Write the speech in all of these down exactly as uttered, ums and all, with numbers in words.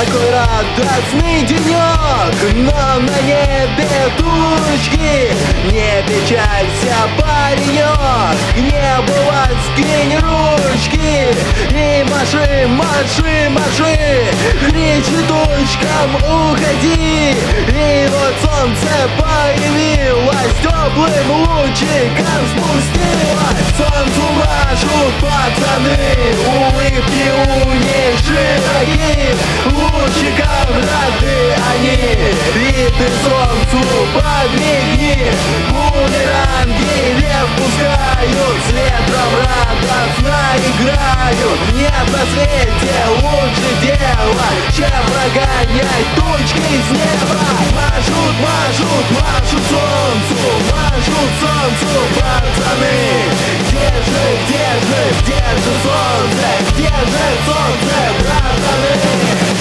Такой радостный денек, но на небе тучки. Не печалься, паренек, к небу воскинь ручки. И маши, маши, маши, кричи тучкам, уходи. И вот солнце появилось, теплым лучиком спустилось. Солнцу машут пацаны, улыбки у них широки. Лучиком рады они, и ты солнцу подмигни. Бумеранги лев пускают, с ветром радостно играют. Нет на свете лучше дела, чем прогонять тучки с неба. Машут, машут, машут солнцу, машут солнцу пацаны. Где же, где же, где же солнце, где же солнце, братаны?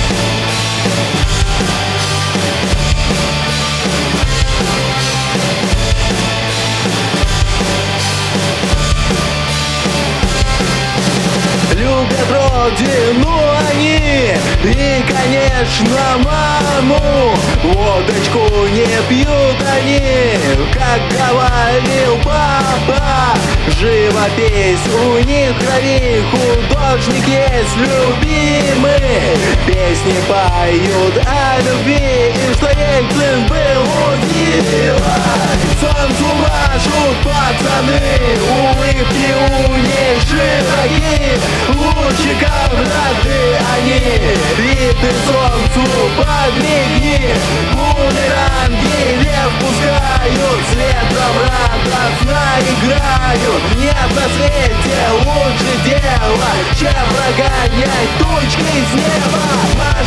Любят родину они и, конечно, маму. Водочку не пьют они, как говорил папа. Живопись у них в крови, художник есть любимый. Песни поют о любви и что их сын был удивлен. Солнцу машут пацаны, улыбки у них широки. Лучиком рады они, и ты солнцу подмигни. Бумеранги лев пускают, с ветром радостно играют. Нет на свете лучше дела, чем прогонять тучки с неба.